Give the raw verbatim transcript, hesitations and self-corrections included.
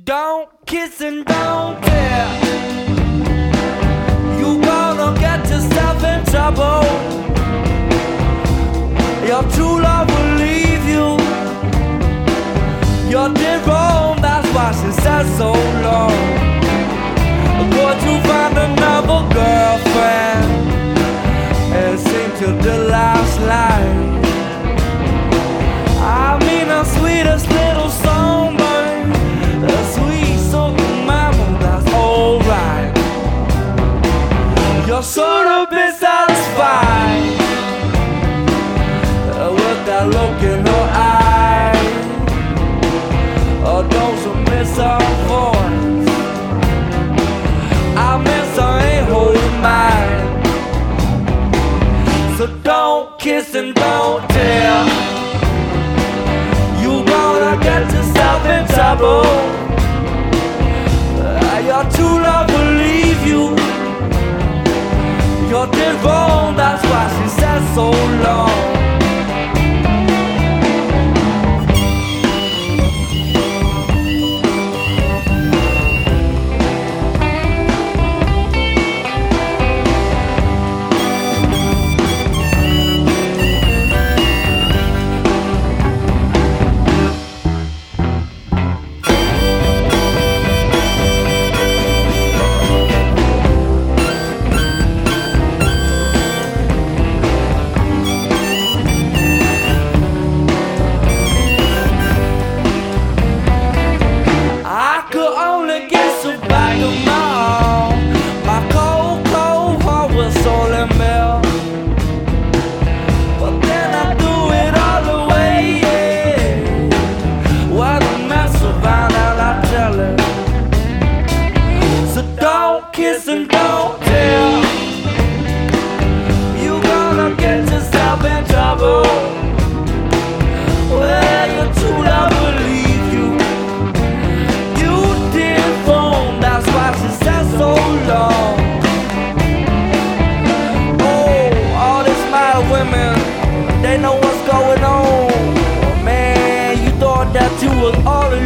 don't kiss and don't tell. You gonna get yourself in trouble. Your true love will leave you. You did wrong, that's why she said so long. But you find another girlfriend and sing to the last line. I mean the sweetest little song, man. The sweet soaking mama, that's alright. You're sort of been satisfied with that look in her eye. Oh, don't you miss her voice? I miss her ain't holding mine. So don't kiss and don't tell. You gonna get yourself in trouble. Uh, your true love will leave you. You did wrong, that's why she said so long. Kiss and don't tell. You gonna get yourself in trouble. Well, your true love will leave you. You did wrong, that's why she said so long. Oh, all these mad women, they know what's going on. Man, you thought that you was all alone.